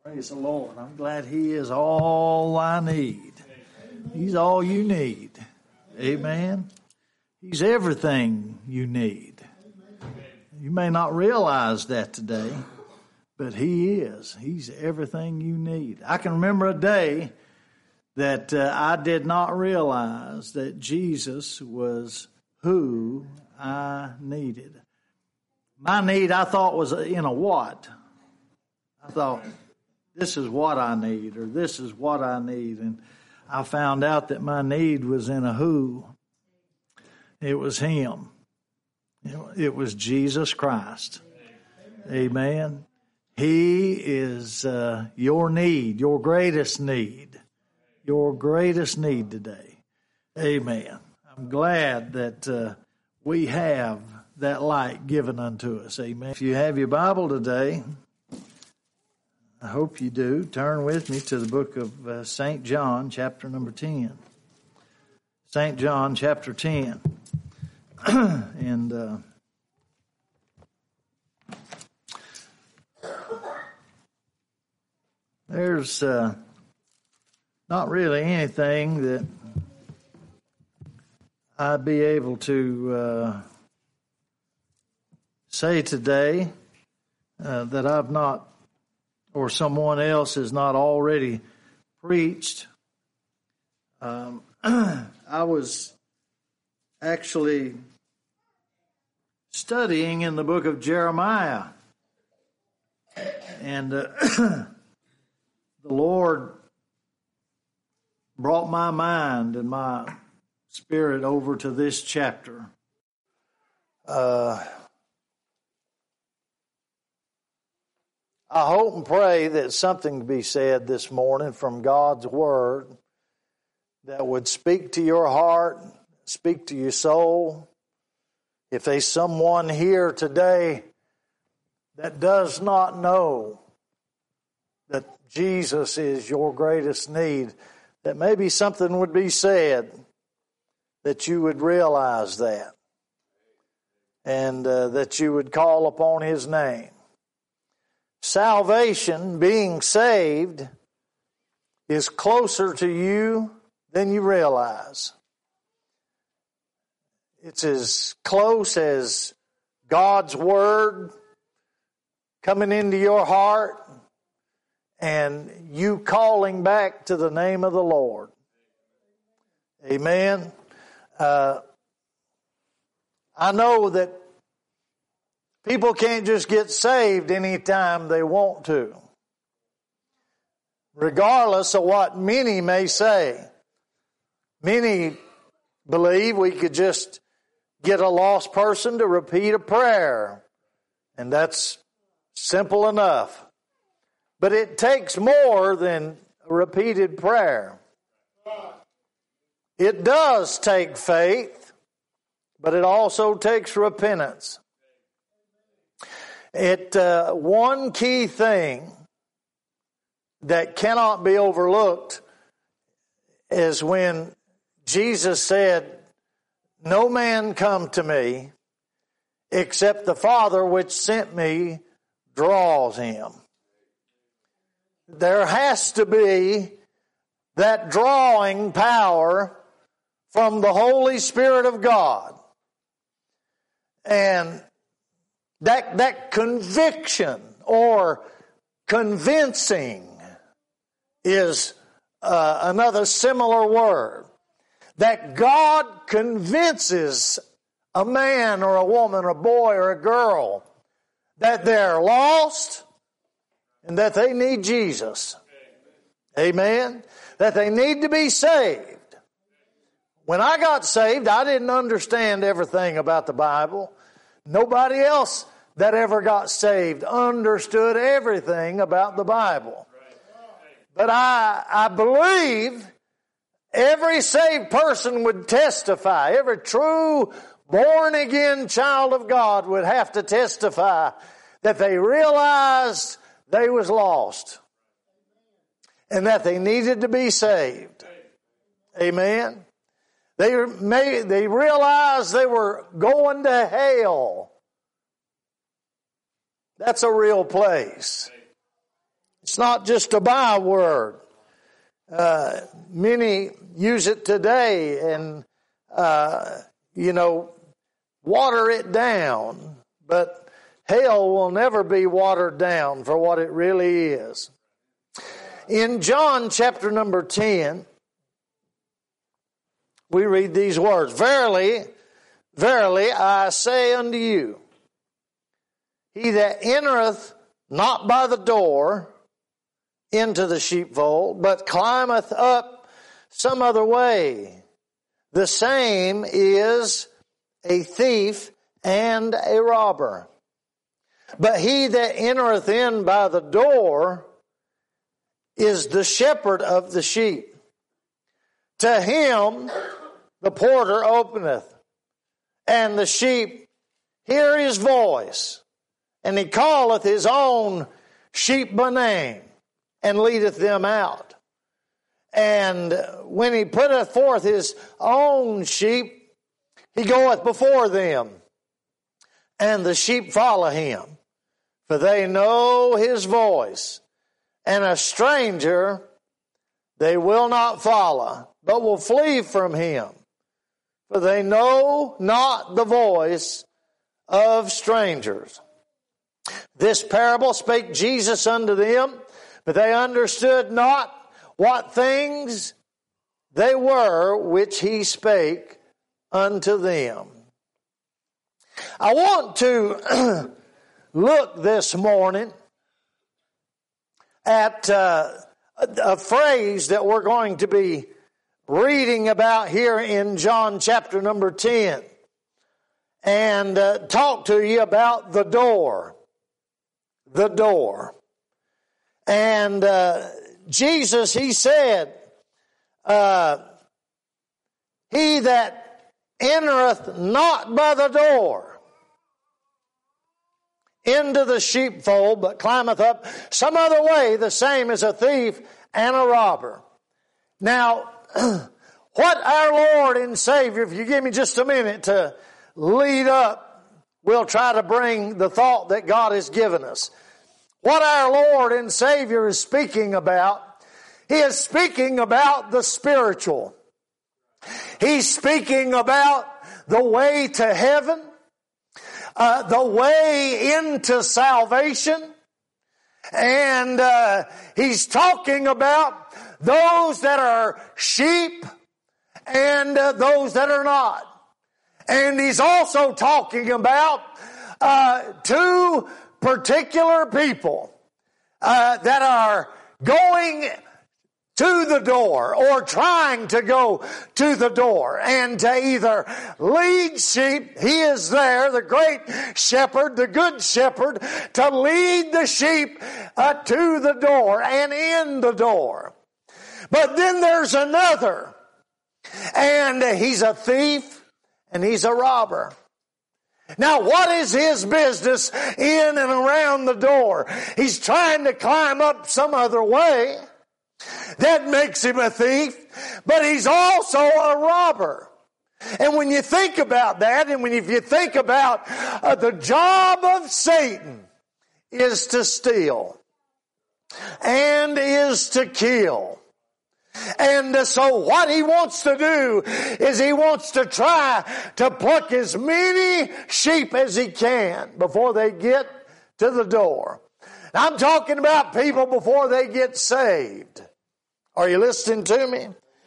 Praise the Lord. I'm glad He is all I need. He's all you need. Amen. He's everything you need. You may not realize that today, but He is. He's everything you need. I can remember a day that I did not realize that Jesus was who I needed. My need, I thought, was in a what. I thought, this is what I need, or this is what I need. And I found out that my need was in a who. It was Him. It was Jesus Christ. Amen. He is your need, your greatest need. Your greatest need today. Amen. I'm glad that we have that light given unto us. Amen. If you have your Bible today, I hope you do. Turn with me to the book of St. John, chapter number 10. St. John, chapter 10. And there's not really anything that I'd be able to say today that I've not, or someone else has not already preached. I was actually studying in the book of Jeremiah, and the Lord brought my mind and my spirit over to this chapter. I hope and pray that something to be said this morning from God's Word that would speak to your heart, speak to your soul. If there's someone here today that does not know that Jesus is your greatest need, that maybe something would be said that you would realize that, and that you would call upon His name. Salvation, being saved, is closer to you than you realize. It's as close as God's Word coming into your heart and you calling back to the name of the Lord. Amen. I know that people can't just get saved anytime they want to, regardless of what many may say. Many believe we could just get a lost person to repeat a prayer, and that's simple enough. But it takes more than a repeated prayer. It does take faith, but it also takes repentance. One key thing that cannot be overlooked is when Jesus said, "No man come to me except the Father which sent me draws him." There has to be that drawing power from the Holy Spirit of God. And that conviction or convincing is another similar word. That God convinces a man or a woman, a boy or a girl, that they're lost and that they need Jesus. Amen? That they need to be saved. When I got saved, I didn't understand everything about the Bible. Nobody else that ever got saved understood everything about the Bible. But I believe every saved person would testify. Every true born-again child of God would have to testify that they realized they was lost and that they needed to be saved. Amen. They realized they were going to hell. That's a real place. It's not just a byword. Many use it today and, water it down. But hell will never be watered down for what it really is. In John chapter number 10, we read these words, "Verily, verily, I say unto you, he that entereth not by the door into the sheepfold, but climbeth up some other way, the same is a thief and a robber. But he that entereth in by the door is the shepherd of the sheep. To him the porter openeth, and the sheep hear his voice, and he calleth his own sheep by name, and leadeth them out. And when he putteth forth his own sheep, he goeth before them, and the sheep follow him, for they know his voice. And a stranger they will not follow, but will flee from him, for they know not the voice of strangers. This parable spake Jesus unto them, but they understood not what things they were which he spake unto them." I want to look this morning at a phrase that we're going to be reading about here in John chapter number 10, and talk to you about the door. The door. And Jesus, he said, "He that entereth not by the door into the sheepfold, but climbeth up some other way, the same is a thief and a robber." Now, what our Lord and Savior, if you give me just a minute to lead up, we'll try to bring the thought that God has given us. What our Lord and Savior is speaking about, He is speaking about the spiritual. He's speaking about the way to heaven, the way into salvation, and He's talking about those that are sheep and those that are not. And He's also talking about two particular people that are going to the door or trying to go to the door and to either lead sheep. He is there, the great shepherd, the good shepherd, to lead the sheep to the door and in the door. But then there's another, and he's a thief and he's a robber. Now, what is his business in and around the door? He's trying to climb up some other way. That makes him a thief, but he's also a robber. And when you think about that, and if you think about the job of Satan is to steal and is to kill. And so what he wants to do is he wants to try to pluck as many sheep as he can before they get to the door. I'm talking about people before they get saved. Are you listening to me?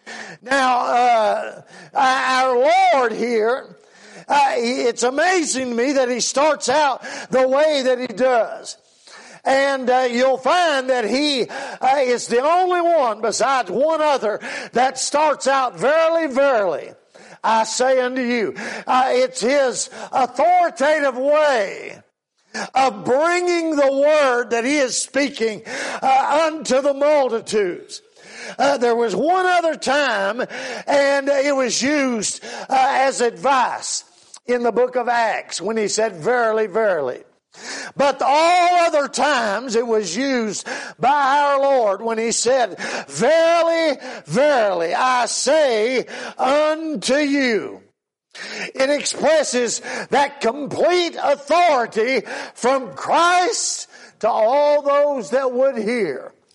Now, our Lord here, it's amazing to me that He starts out the way that He does. And you'll find that He is the only one besides one other that starts out, "Verily, verily, I say unto you." It's His authoritative way of bringing the word that He is speaking unto the multitudes. There was one other time, and it was used as advice in the book of Acts when He said, "Verily, verily." But all other times it was used by our Lord when He said, "Verily, verily, I say unto you." It expresses that complete authority from Christ to all those that would hear.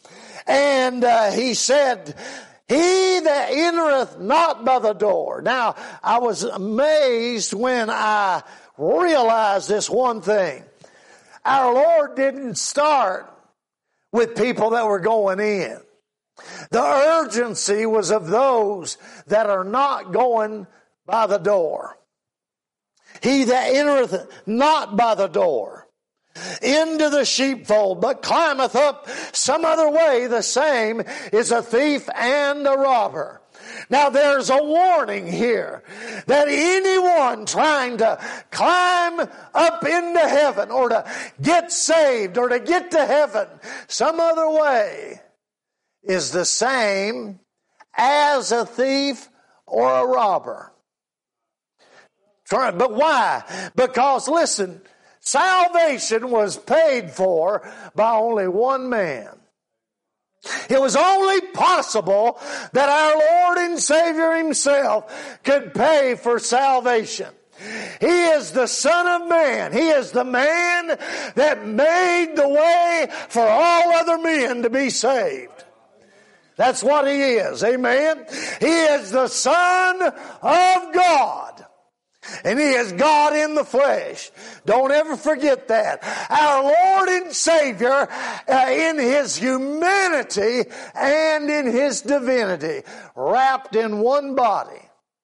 And he said, he that entereth not by the door. Now, I was amazed when I realized this one thing. Our Lord didn't start with people that were going in. The urgency was of those that are not going by the door. He that entereth not by the door into the sheepfold, but climbeth up some other way, the same is a thief and a robber. Now there's a warning here that anyone trying to climb up into heaven or to get saved or to get to heaven some other way is the same as a thief or a robber. But why? Because listen, salvation was paid for by only one man. It was only possible that our Lord and Savior Himself could pay for salvation. He is the Son of Man. He is the man that made the way for all other men to be saved. That's what He is. Amen. He is the Son of God. And He is God in the flesh. Don't ever forget that. Our Lord and Savior in His humanity and in His divinity, wrapped in one body.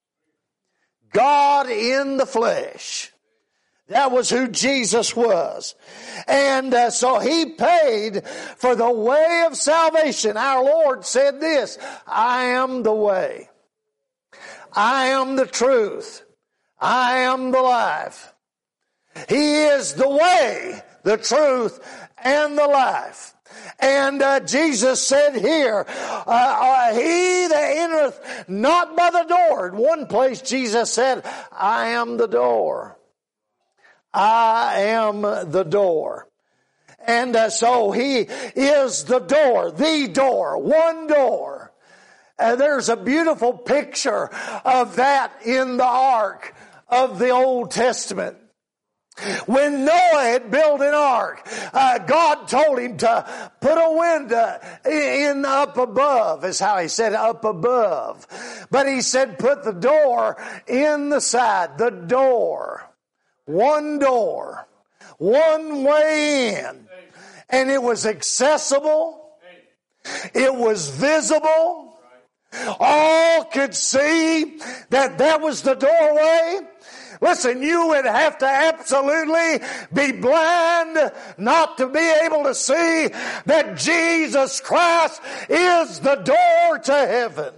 God in the flesh. That was who Jesus was. And so He paid for the way of salvation. Our Lord said this, I am the way. I am the truth. I am the life. He is the way, the truth, and the life. And Jesus said here, he that entereth not by the door. In one place Jesus said, I am the door. I am the door. And so He is the door, one door. There's a beautiful picture of that in the ark of the Old Testament. When Noah had built an ark, God told him to put a window in up above, is how He said, up above. But He said, put the door in the side, the door. One door. One way in. And it was accessible. It was visible. All could see that was the doorway. Listen, you would have to absolutely be blind not to be able to see that Jesus Christ is the door to heaven.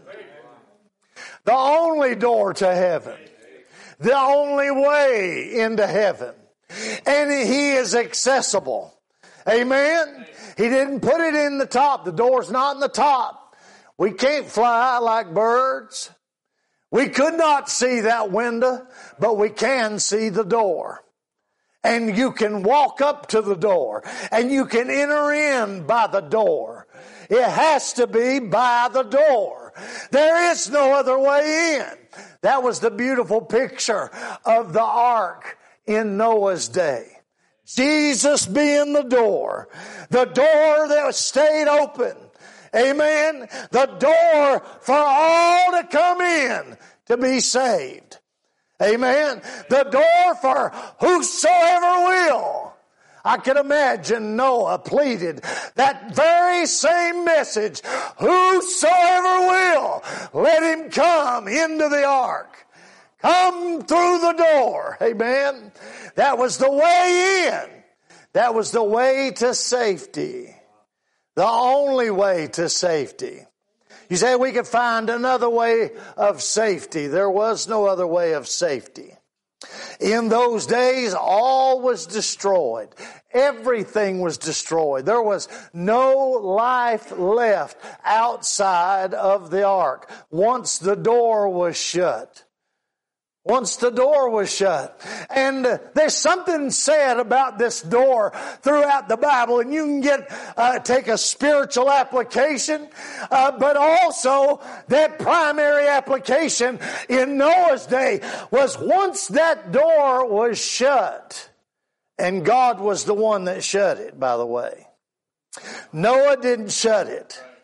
The only door to heaven. The only way into heaven. And He is accessible. Amen? He didn't put it in the top. The door's not in the top. We can't fly like birds. We could not see that window, but we can see the door. And you can walk up to the door, and you can enter in by the door. It has to be by the door. There is no other way in. That was the beautiful picture of the ark in Noah's day. Jesus being the door that stayed open. Amen. The door for all to come in to be saved. Amen. The door for whosoever will. I can imagine Noah pleaded that very same message. Whosoever will, let him come into the ark. Come through the door. Amen. That was the way in. That was the way to safety. The only way to safety. You say we could find another way of safety. There was no other way of safety. In those days, all was destroyed. Everything was destroyed. There was no life left outside of the ark once the door was shut. Once the door was shut. And there's something said about this door throughout the Bible, and you can take a spiritual application, but also that primary application in Noah's day was once that door was shut, and God was the one that shut it, by the way. Noah didn't shut it.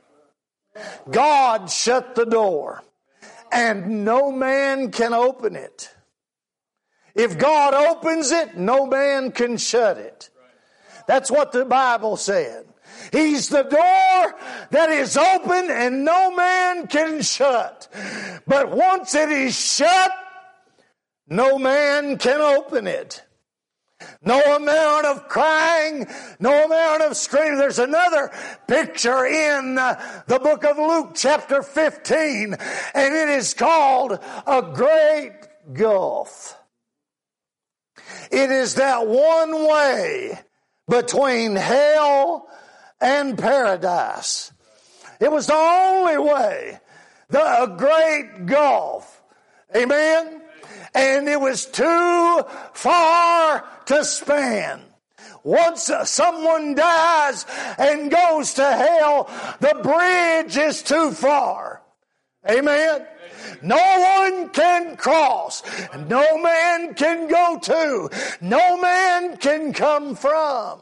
God shut the door, and no man can open it. If God opens it, no man can shut it. That's what the Bible said. He's the door that is open and no man can shut. But once it is shut, no man can open it. No amount of crying, no amount of screaming. There's another picture in the book of Luke chapter 15, and it is called a great gulf. It is that one way between hell and paradise. It was the only way. A great gulf. Amen? And it was too far to span. Once someone dies and goes to hell, the bridge is too far. Amen? No one can cross. No man can go to. No man can come from.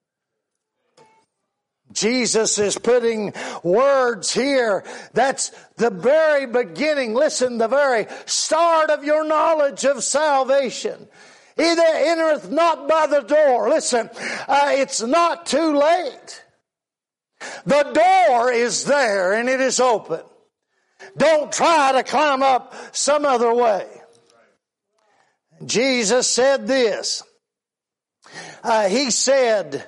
Jesus is putting words here. That's the very beginning. Listen, the very start of your knowledge of salvation. He that entereth not by the door. Listen, it's not too late. The door is there and it is open. Don't try to climb up some other way. Jesus said this. He said,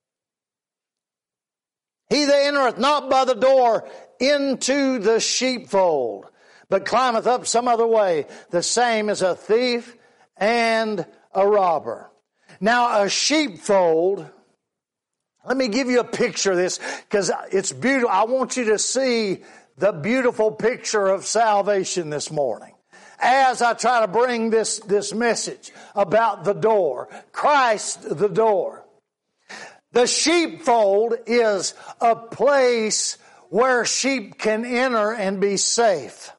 he that entereth not by the door into the sheepfold, but climbeth up some other way, the same is a thief and a robber. Now, a sheepfold, let me give you a picture of this because it's beautiful. I want you to see the beautiful picture of salvation this morning as I try to bring this message about the door. Christ the door. The sheepfold is a place where sheep can enter and be safe.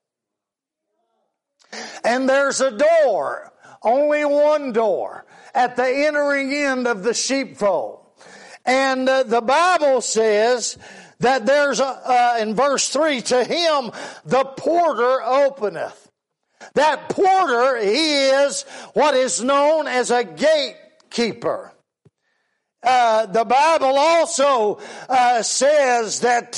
And there's a door, only one door, at the entering end of the sheepfold. And the Bible says that there's in verse 3, to him the porter openeth. That porter, he is what is known as a gatekeeper. The Bible also says that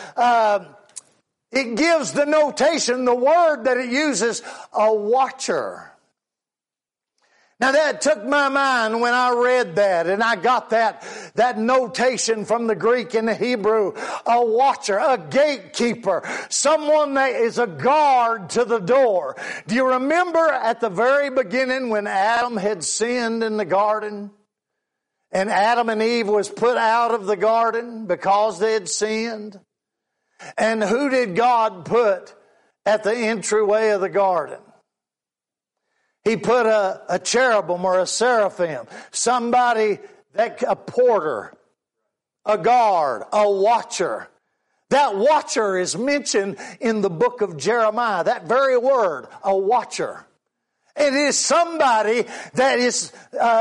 it gives the notation, the word that it uses, a watcher. Now that took my mind when I read that, and I got that notation from the Greek and the Hebrew. A watcher, a gatekeeper, someone that is a guard to the door. Do you remember at the very beginning when Adam had sinned in the garden? And Adam and Eve was put out of the garden because they had sinned? And who did God put at the entryway of the garden? He put a cherubim or a seraphim, somebody, a porter, a guard, a watcher. That watcher is mentioned in the book of Jeremiah, that very word, a watcher. It is somebody that is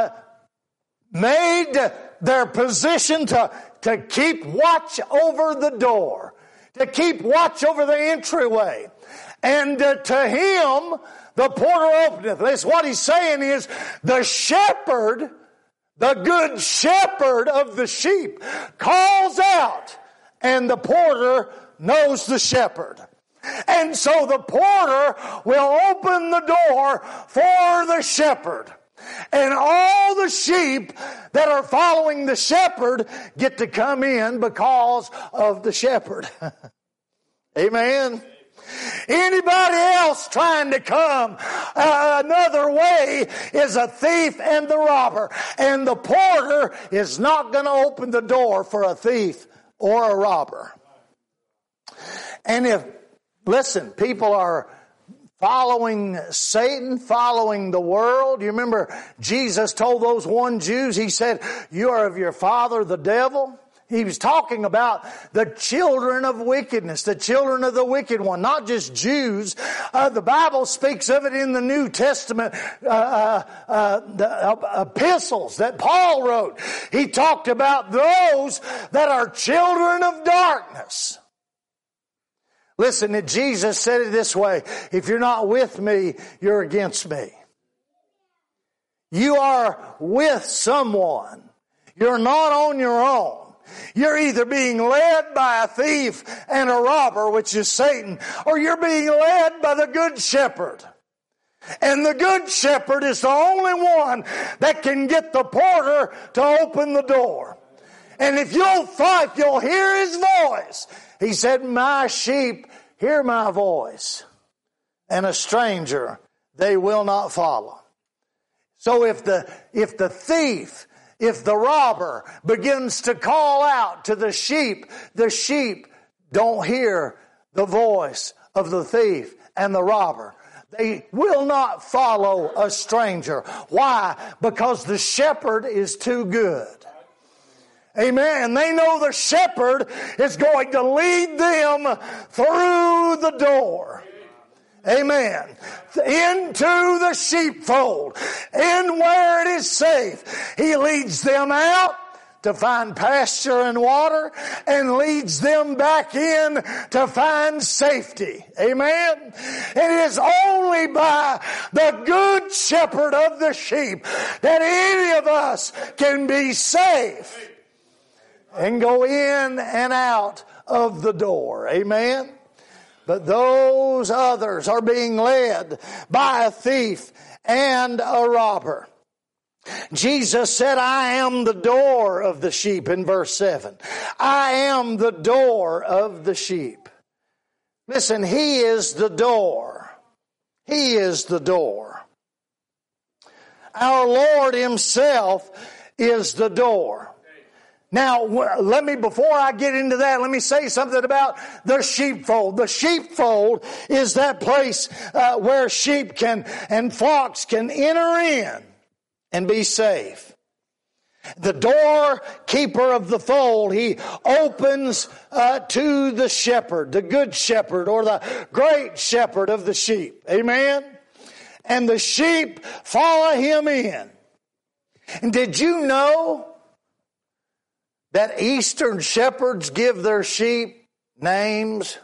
made their position to keep watch over the door, to keep watch over the entryway. And to him, the porter openeth. That's what he's saying is the shepherd, the good shepherd of the sheep, calls out, and the porter knows the shepherd. And so the porter will open the door for the shepherd. And all the sheep that are following the shepherd get to come in because of the shepherd. Amen. Anybody else trying to come another way is a thief and the robber. And the porter is not going to open the door for a thief or a robber. And listen, people are following Satan, following the world. You remember Jesus told those one Jews, he said, you are of your father the devil. He was talking about the children of wickedness, the children of the wicked one, not just Jews. The Bible speaks of it in the New Testament, the epistles that Paul wrote. He talked about those that are children of darkness. Listen, Jesus said it this way, if you're not with me, you're against me. You are with someone. You're not on your own. You're either being led by a thief and a robber, which is Satan, or you're being led by the Good Shepherd. And the Good Shepherd is the only one that can get the porter to open the door. And if you'll hear his voice. He said, my sheep hear my voice, and a stranger they will not follow. So if the thief, if the robber begins to call out to the sheep don't hear the voice of the thief and the robber. They will not follow a stranger. Why? Because the shepherd is too good. Amen. They know the shepherd is going to lead them through the door. Amen. Into the sheepfold. In where it is safe. He leads them out to find pasture and water, and leads them back in to find safety. Amen. It is only by the Good Shepherd of the sheep that any of us can be safe and go in and out of the door. Amen. But those others are being led by a thief and a robber. Jesus said, I am the door of the sheep in verse 7. I am the door of the sheep. Listen, He is the door. He is the door. Our Lord Himself is the door. Now, before I get into that, let me say something about the sheepfold. The sheepfold is that place where sheep and flocks can enter in and be safe. The doorkeeper of the fold, he opens to the shepherd, the Good Shepherd, or the great shepherd of the sheep. Amen? And the sheep follow him in. And did you know that Eastern shepherds give their sheep names?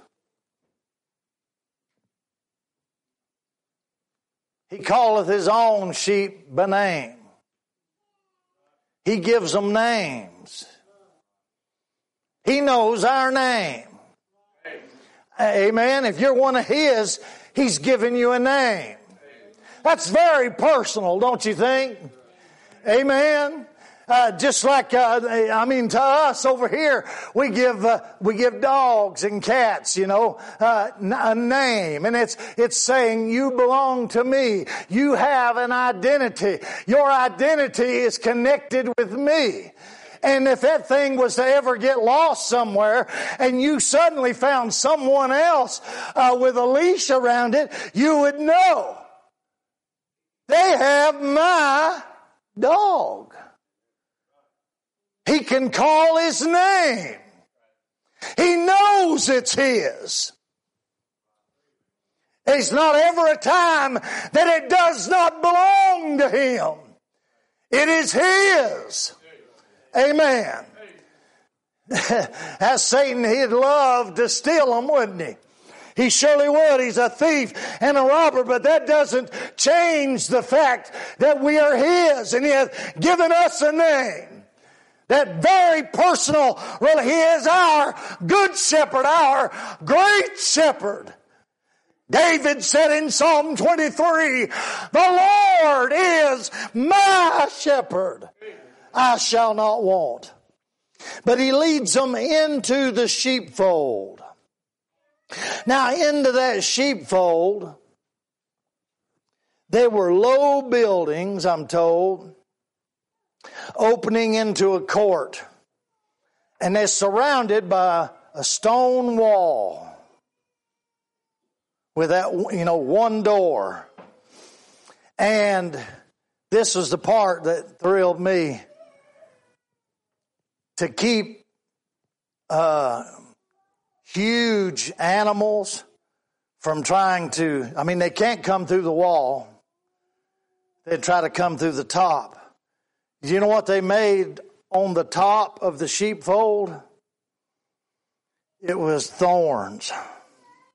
He calleth his own sheep by name. He gives them names. He knows our name. Amen. If you're one of His, He's given you a name. That's very personal, don't you think? Amen. Just like, to us over here, we give dogs and cats, a name. And it's saying, you belong to me. You have an identity. Your identity is connected with me. And if that thing was to ever get lost somewhere and you suddenly found someone else with a leash around it, you would know. They have my dog. He can call his name. He knows it's his. There's not ever a time that it does not belong to him. It is his. Amen. As Satan, he'd love to steal them, wouldn't he? He surely would. He's a thief and a robber, but that doesn't change the fact that we are his and he hath given us a name. That very personal, really, He is our Good Shepherd, our great shepherd. David said in Psalm 23, the Lord is my shepherd. I shall not want. But He leads them into the sheepfold. Now, into that sheepfold, there were low buildings, I'm told, opening into a court. And they're surrounded by a stone wall with that, one door. And this was the part that thrilled me. To keep huge animals from trying to, they can't come through the wall. They'd try to come through the top. Do you know what they made on the top of the sheepfold? It was thorns.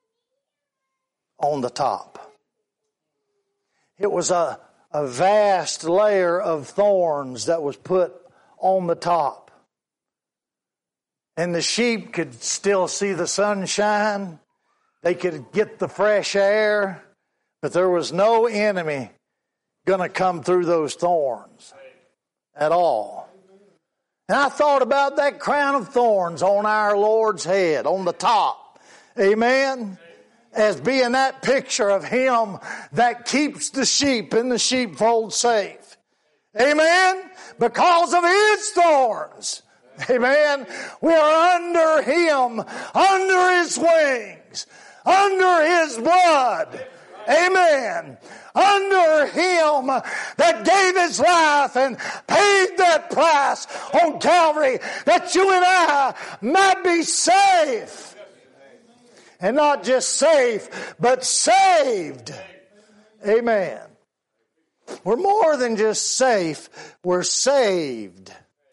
on the top. It was a vast layer of thorns that was put on the top. And the sheep could still see the sunshine. They could get the fresh air. But there was no enemy going to come through those thorns at all. And I thought about that crown of thorns on our Lord's head, on the top. Amen? As being that picture of Him that keeps the sheep in the sheepfold safe. Amen? Because of His thorns. Amen? We are under Him, under His wings, under His blood. Amen. Under Him that gave His life and paid that price on Calvary that you and I might be safe. And not just safe, but saved. Amen. We're more than just safe, we're saved.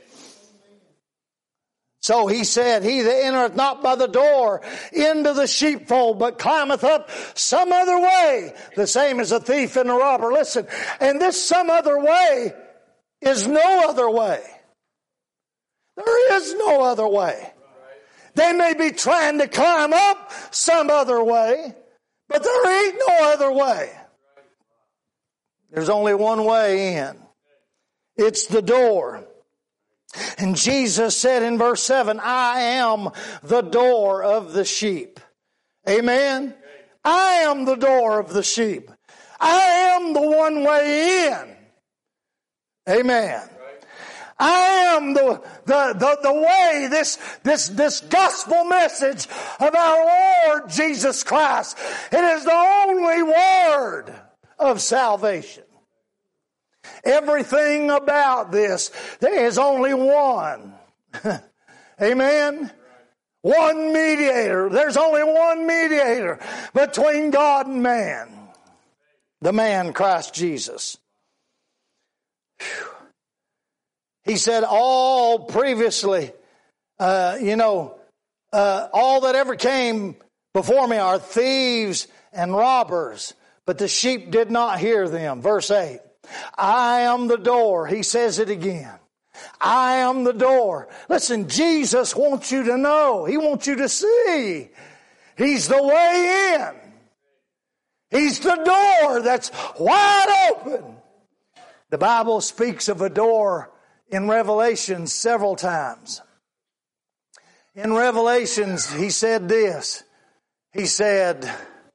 So He said, he that entereth not by the door into the sheepfold, but climbeth up some other way, the same as a thief and a robber. Listen, and this some other way is no other way. There is no other way. They may be trying to climb up some other way, but there ain't no other way. There's only one way in. It's the door. And Jesus said in verse 7, I am the door of the sheep. Amen? I am the door of the sheep. I am the one way in. Amen. I am the way, this gospel message of our Lord Jesus Christ. It is the only word of salvation. Everything about this, there is only one. Amen? One mediator. There's only one mediator between God and man. The man, Christ Jesus. Whew. He said all previously, all that ever came before me are thieves and robbers, but the sheep did not hear them. Verse 8. I am the door. He says it again. I am the door. Listen, Jesus wants you to know. He wants you to see. He's the way in. He's the door that's wide open. The Bible speaks of a door in Revelation several times. In Revelations, He said this. He said,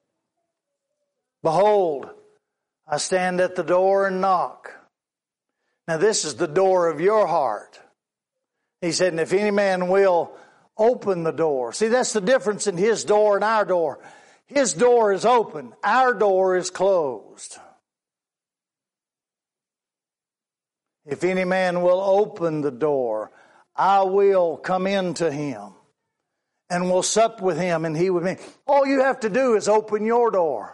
behold, I stand at the door and knock. Now this is the door of your heart. He said, and if any man will open the door. See, that's the difference in His door and our door. His door is open. Our door is closed. If any man will open the door, I will come into him and will sup with him and he with me. All you have to do is open your door.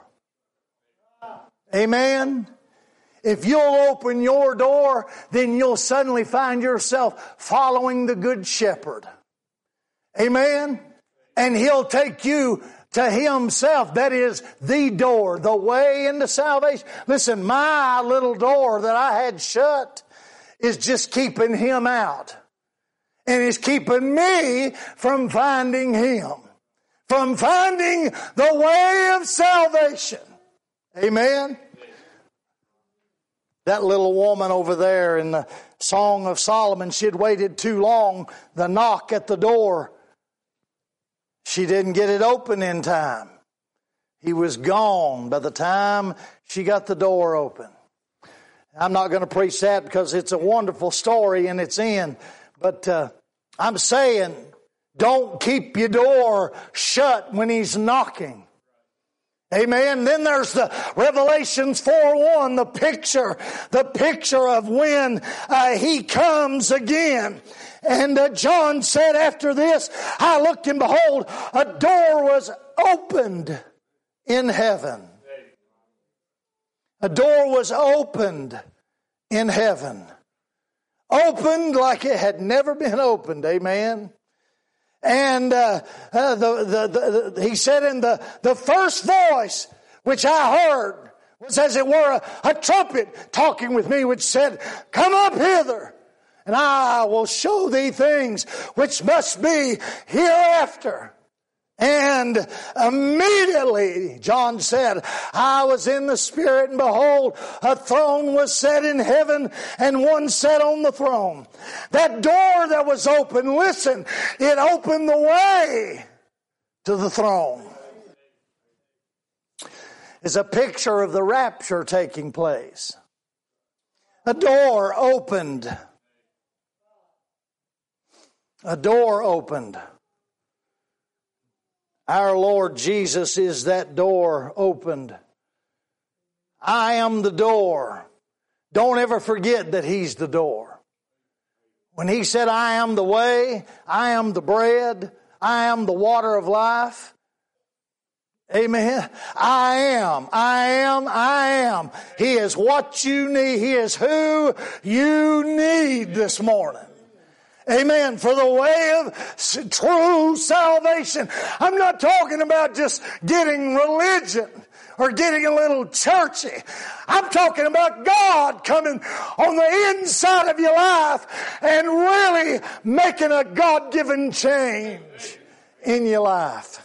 Amen? If you'll open your door, then you'll suddenly find yourself following the Good Shepherd. Amen? And He'll take you to Himself. That is the door, the way into salvation. Listen, my little door that I had shut is just keeping Him out. And is keeping me from finding Him. From finding the way of salvation. Amen? That little woman over there in the Song of Solomon, she had waited too long. The knock at the door, she didn't get it open in time. He was gone by the time she got the door open. I'm not going to preach that because it's a wonderful story in its end. But I'm saying, don't keep your door shut when He's knocking. Amen. Then there's the Revelations 4:1, the picture of when He comes again. And John said after this, I looked and behold, a door was opened in heaven. A door was opened in heaven. Opened like it had never been opened. Amen. And he said, in the first voice which I heard was as it were a trumpet talking with me, which said, come up hither, and I will show thee things which must be hereafter. And immediately, John said, I was in the Spirit, and behold, a throne was set in heaven, and one sat on the throne. That door that was open, listen, it opened the way to the throne. It's a picture of the rapture taking place. A door opened. A door opened. Our Lord Jesus is that door opened. I am the door. Don't ever forget that He's the door. When He said, I am the way, I am the bread, I am the water of life. Amen. I am. He is what you need. He is who you need this morning. Amen. For the way of true salvation. I'm not talking about just getting religion or getting a little churchy. I'm talking about God coming on the inside of your life and really making a God-given change in your life.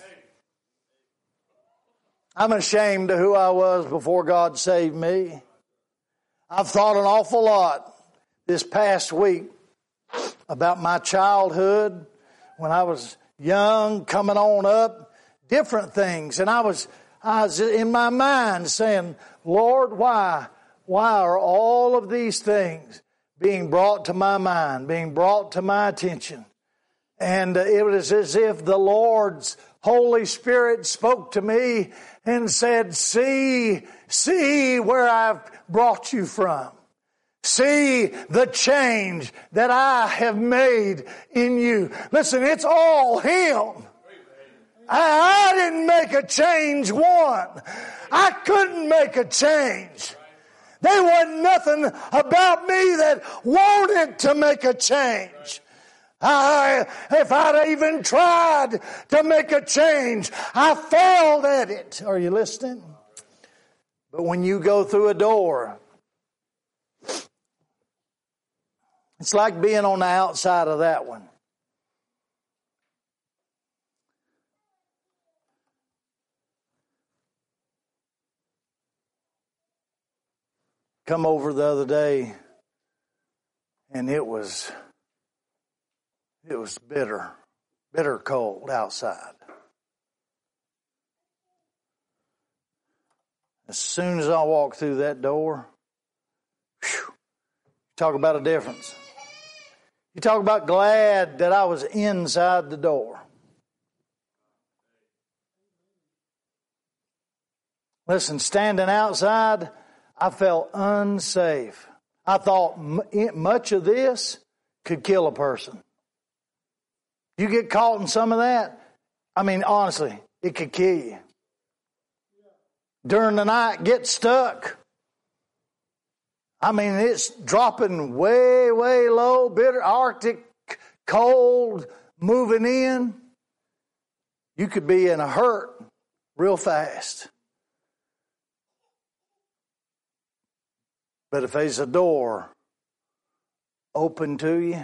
I'm ashamed of who I was before God saved me. I've thought an awful lot this past week about my childhood, when I was young, coming on up, different things. And I was in my mind saying, Lord, why are all of these things being brought to my mind, being brought to my attention? And it was as if the Lord's Holy Spirit spoke to me and said, see where I've brought you from. See the change that I have made in you. Listen, it's all Him. I didn't make a change one. I couldn't make a change. There wasn't nothing about me that wanted to make a change. If I'd even tried to make a change, I failed at it. Are you listening? But when you go through a door, it's like being on the outside of that one. Come over the other day, and it was bitter cold outside. As soon as I walked through that door, talk about a difference. You talk about glad that I was inside the door. Listen, standing outside, I felt unsafe. I thought much of this could kill a person. You get caught in some of that, I mean, honestly, it could kill you. During the night, get stuck. I mean, it's dropping way, way low, bitter, Arctic, cold, moving in. You could be in a hurt real fast. But if there's a door open to you,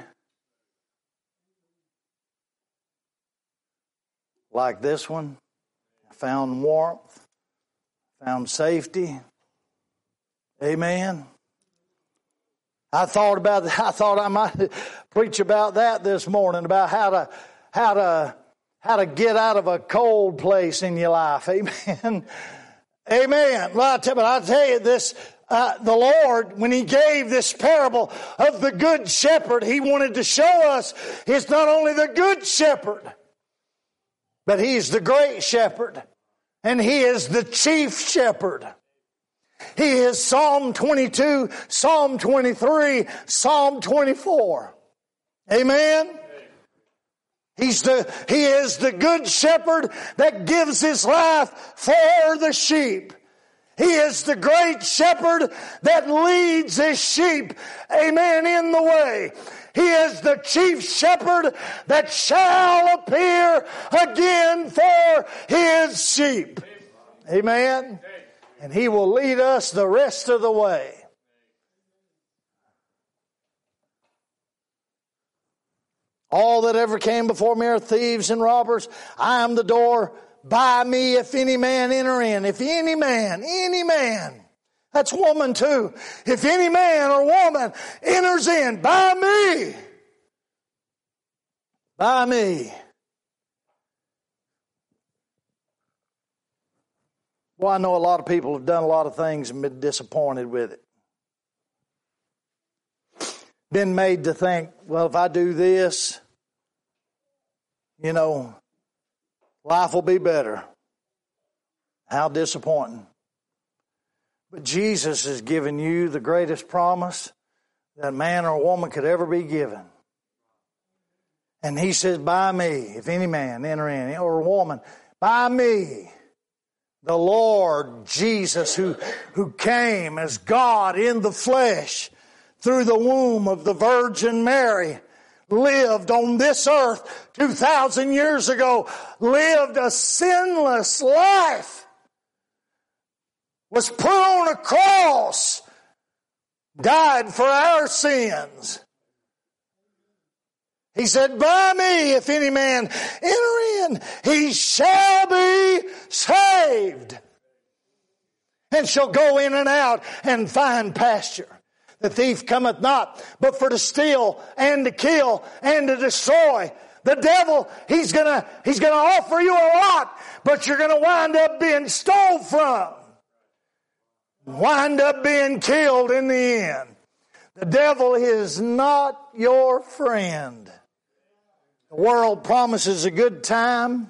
like this one, I found warmth, found safety. Amen. I thought I might preach about that this morning, about how to get out of a cold place in your life. Amen. Amen. But I tell you this, the Lord, when He gave this parable of the Good Shepherd, He wanted to show us He's not only the Good Shepherd, but He's the Great Shepherd, and He is the Chief Shepherd. He is Psalm 22, Psalm 23, Psalm 24. Amen? He is the Good Shepherd that gives His life for the sheep. He is the Great Shepherd that leads His sheep, amen, in the way. He is the Chief Shepherd that shall appear again for His sheep. Amen. And He will lead us the rest of the way. All that ever came before me are thieves and robbers. I am the door. By me, if any man enter in. If any man. That's woman too. If any man or woman enters in by me. By me. Well, I know a lot of people have done a lot of things and been disappointed with it. Been made to think, well, if I do this, life will be better. How disappointing. But Jesus has given you the greatest promise that man or woman could ever be given. And He says, by me, if any man enter in, or woman, by me, the Lord Jesus, who came as God in the flesh through the womb of the Virgin Mary, lived on this earth 2,000 years ago, lived a sinless life, was put on a cross, died for our sins. He said, by me, if any man enter in, he shall be saved, and shall go in and out and find pasture. The thief cometh not, but for to steal and to kill and to destroy. The devil, he's gonna offer you a lot, but you're gonna wind up being stole from. Wind up being killed in the end. The devil is not your friend. The world promises a good time.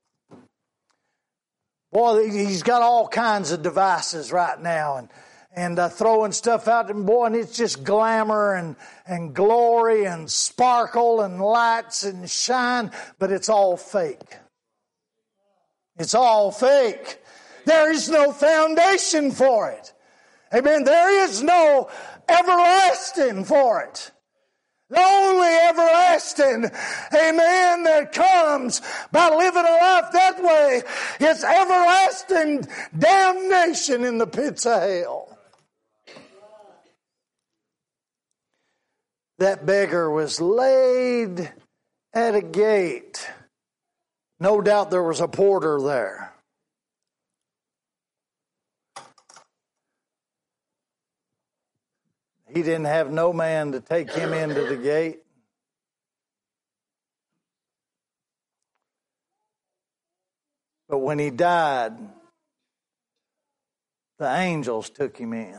Boy, he's got all kinds of devices right now, and throwing stuff out, and boy, and it's just glamour and glory and sparkle and lights and shine, but it's all fake. It's all fake. There is no foundation for it. Amen. There is no everlasting for it. The only everlasting, amen, that comes by living a life that way is everlasting damnation in the pits of hell. That beggar was laid at a gate. No doubt there was a porter there. He didn't have no man to take him into the gate. But when he died, the angels took him in.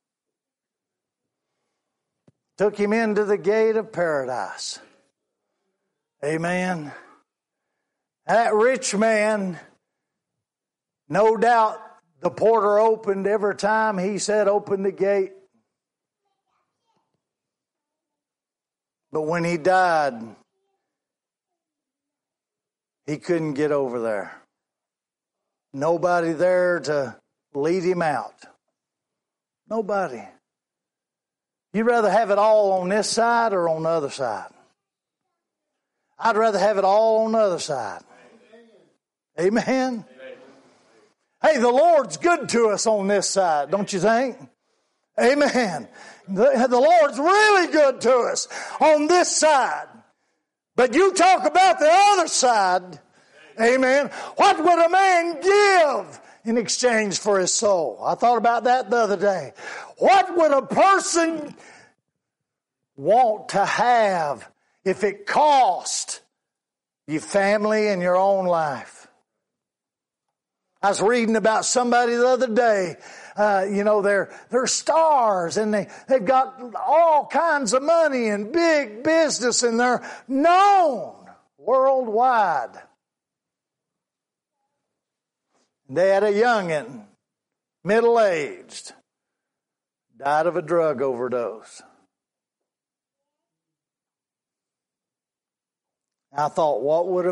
Took him into the gate of paradise. Amen. That rich man, no doubt the porter opened every time he said, open the gate. But when he died, he couldn't get over there. Nobody there to lead him out. Nobody. You'd rather have it all on this side or on the other side? I'd rather have it all on the other side. Amen. Hey, the Lord's good to us on this side, don't you think? Amen. The Lord's really good to us on this side. But you talk about the other side. Amen. What would a man give in exchange for his soul? I thought about that the other day. What would a person want to have if it cost you family and your own life? I was reading about somebody the other day. They're stars, and they've got all kinds of money and big business, and they're known worldwide. They had a youngin', middle-aged, died of a drug overdose. I thought, what would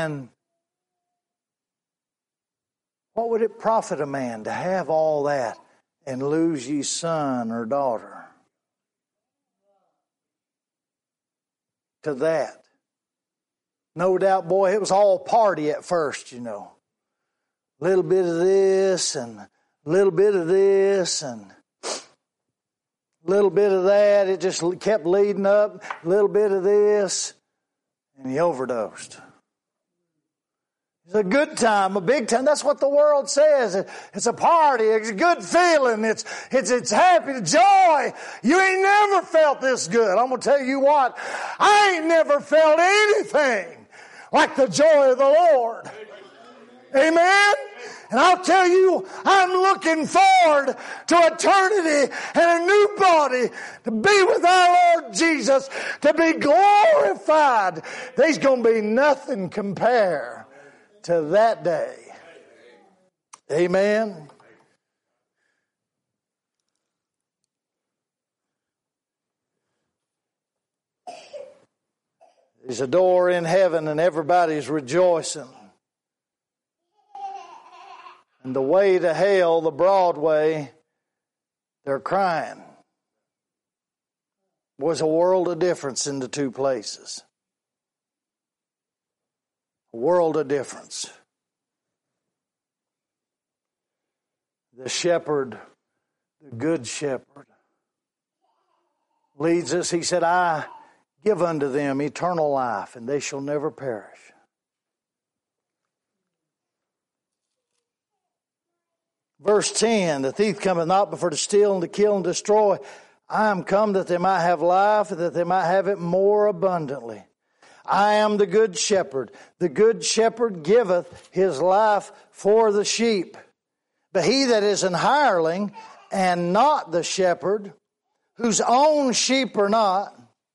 it profit a man to have all that and lose his son or daughter to that? No doubt, boy, it was all party at first, A little bit of this and a a little bit of this and a little bit of that. It just kept leading up, a little bit of this, and he overdosed. It's a good time, a big time. That's what the world says. It's a party. It's a good feeling. It's happy, joy. You ain't never felt this good. I'm going to tell you what. I ain't never felt anything like the joy of the Lord. Amen? And I'll tell you, I'm looking forward to eternity and a new body to be with our Lord Jesus, to be glorified. There's going to be nothing compared to that day. Amen. There's a door in heaven and everybody's rejoicing. And the way to hell, the broad way, they're crying. Was a world of difference in the two places. A world of difference. The shepherd, the good shepherd, leads us. He said, I give unto them eternal life, and they shall never perish. Verse 10, the thief cometh not but for to steal and to kill and destroy. I am come that they might have life, and that they might have it more abundantly. I am the good shepherd. The good shepherd giveth his life for the sheep. But he that is an hireling, and not the shepherd, whose own sheep are not,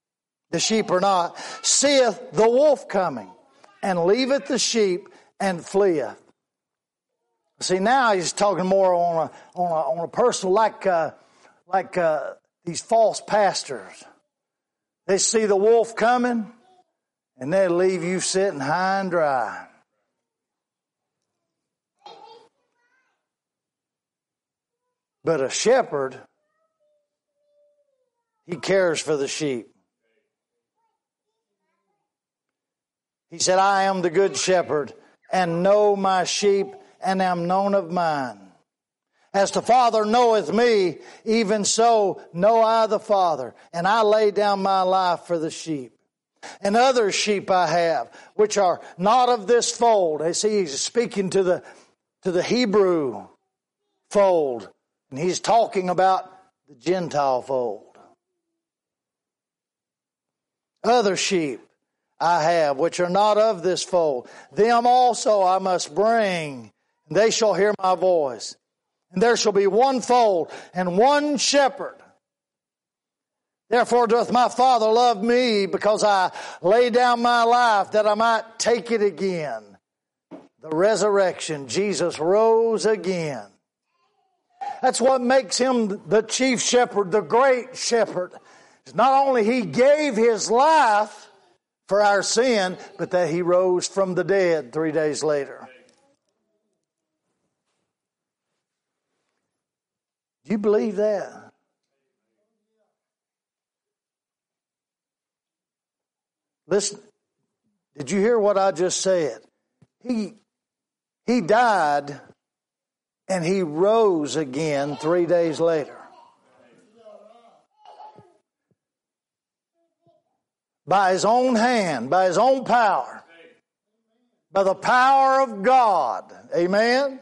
seeth the wolf coming, and leaveth the sheep, and fleeth. See, now he's talking more on a person like these false pastors. They see the wolf coming, and they leave you sitting high and dry. But a shepherd, he cares for the sheep. He said, I am the good shepherd, and know my sheep, and am known of mine. As the Father knoweth me, even so know I the Father, and I lay down my life for the sheep. And other sheep I have, which are not of this fold. I see he's speaking to the Hebrew fold, and he's talking about the Gentile fold. Other sheep I have, which are not of this fold. Them also I must bring, and they shall hear my voice. And there shall be one fold and one shepherd. Therefore doth my Father love me, because I lay down my life that I might take it again. The resurrection, Jesus rose again. That's what makes him the chief shepherd, the great shepherd. It's not only he gave his life for our sin, but that he rose from the dead 3 days later. Do you believe that? Listen, did you hear what I just said? He died and he rose again 3 days later. By his own hand, by his own power, by the power of God. Amen?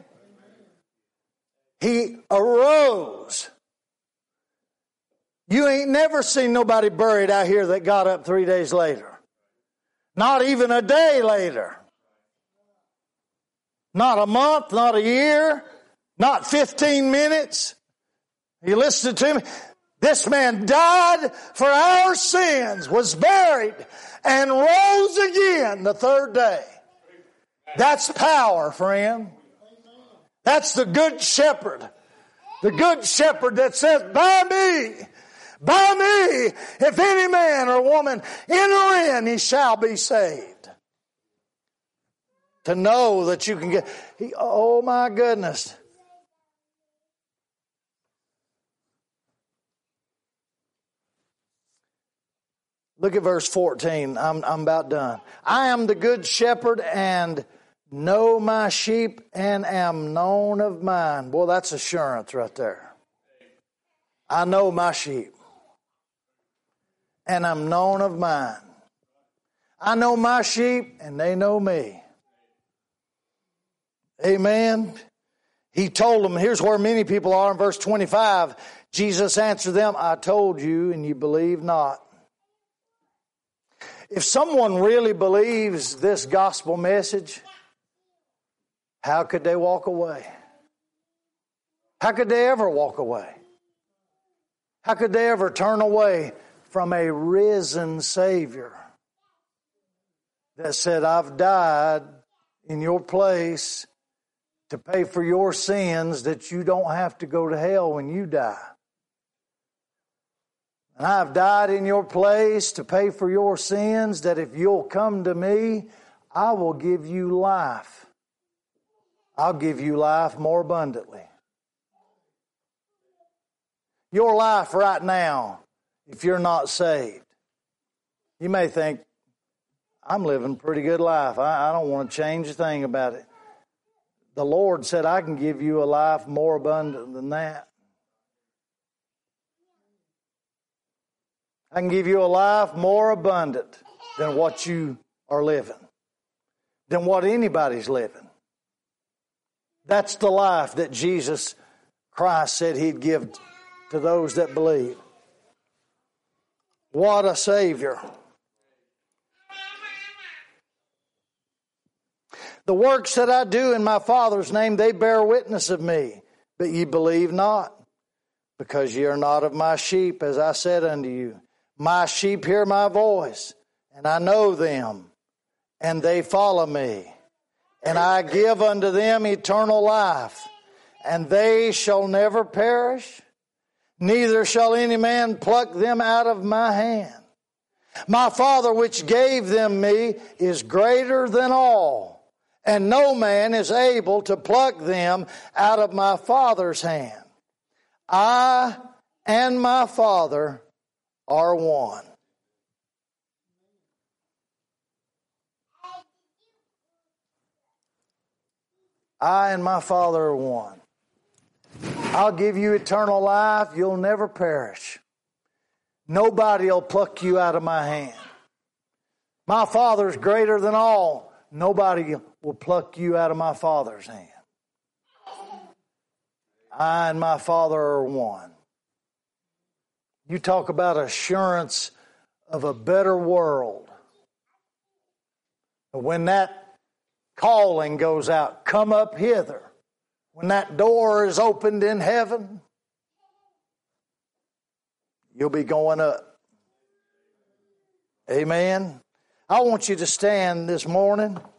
He arose. You ain't never seen nobody buried out here that got up 3 days later. Not even a day later. Not a month, not a year, not 15 minutes. You listen to me? This man died for our sins, was buried, and rose again the third day. That's power, friend. That's the good shepherd. The good shepherd that says, by me, if any man or woman enter in, he shall be saved. To know that you can get, oh my goodness. Look at verse 14. I'm about done. I am the good shepherd, and know my sheep and am known of mine. Boy, that's assurance right there. I know my sheep and I'm known of mine. I know my sheep and they know me. Amen. He told them, here's where many people are in verse 25. Jesus answered them, I told you and you believe not. If someone really believes this gospel message, how could they walk away? How could they ever walk away? How could they ever turn away from a risen Savior that said, I've died in your place to pay for your sins, that you don't have to go to hell when you die. And I've died in your place to pay for your sins, that if you'll come to me, I will give you life. I'll give you life more abundantly. Your life right now, if you're not saved, you may think, I'm living a pretty good life. I don't want to change a thing about it. The Lord said, I can give you a life more abundant than that. I can give you a life more abundant than what you are living, than what anybody's living. That's the life that Jesus Christ said He'd give to those that believe. What a Savior. The works that I do in my Father's name, they bear witness of me, but ye believe not, because ye are not of my sheep, as I said unto you. My sheep hear my voice, and I know them, and they follow me. And I give unto them eternal life, and they shall never perish, neither shall any man pluck them out of my hand. My Father which gave them me is greater than all, and no man is able to pluck them out of my Father's hand. I and my Father are one. I and my Father are one. I'll give you eternal life. You'll never perish. Nobody will pluck you out of my hand. My Father is greater than all. Nobody will pluck you out of my Father's hand. I and my Father are one. You talk about assurance of a better world. When that calling goes out, come up hither. When that door is opened in heaven, you'll be going up. Amen. I want you to stand this morning.